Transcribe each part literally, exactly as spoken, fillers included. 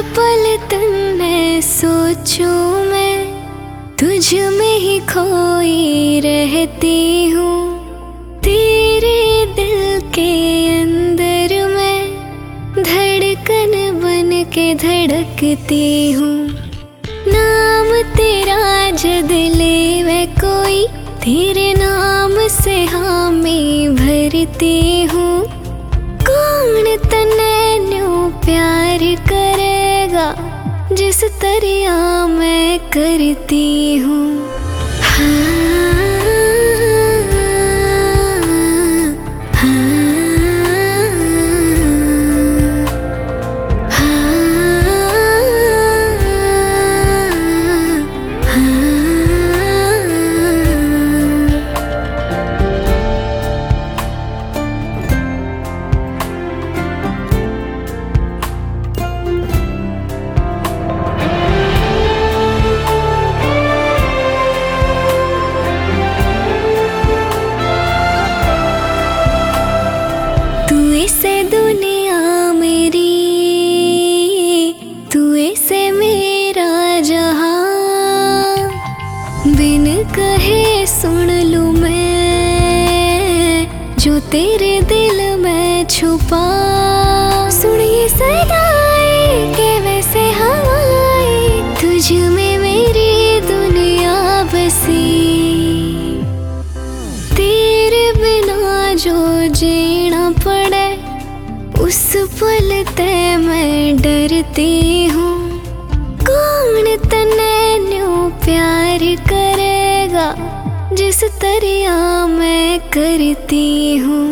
पल तन्ने सोचूं मैं, तुझ में ही खोई रहती हूँ। तेरे दिल के अंदर मैं धड़कन बन के धड़कती हूँ। नाम तेरा जद ले मैं कोई, तेरे नाम से हाँ मैं भरती हूँ। कौन तन्ने न्यूं प्यार करेगा जिस तरह मैं करती हूँ। से दुनिया मेरी, तू ऐसे मेरा जहां, बिन कहे सुन लूं मैं जो तेरे दिल में छुपा। सुनिए सदाएं के वैसे हवाएं, तुझ में मेरी दुनिया बसी। तेरे बिना जो जीना पड़े उस पल ते मैं डरती हूँ। कौन तन्ने न्यूं प्यार करेगा जिस तरह मैं करती हूँ।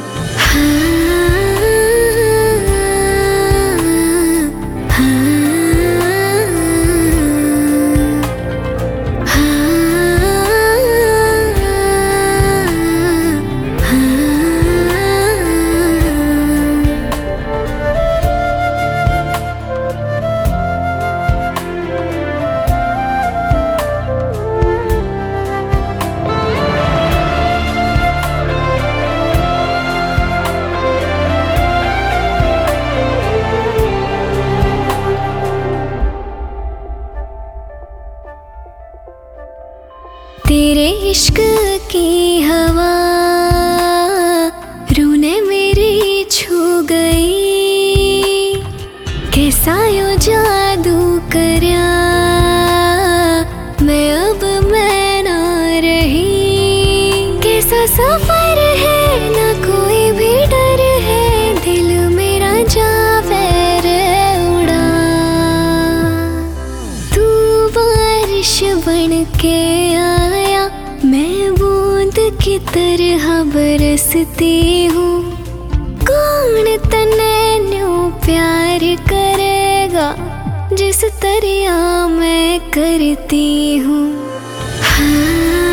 तेरे इश्क की हवा रूह ने मेरी छू गई। कैसा यो जादू करया मैं अब मैं ना रही। कैसा सफर है ना कोई भी डर है, दिल मेरा जावे रे उड़ा। तू बारिश बन के आया, मैं बूंद की तरह बरसती हूँ। कौन तन्ने न्यूं प्यार करेगा जिस तरह मैं करती हूँ। हाँ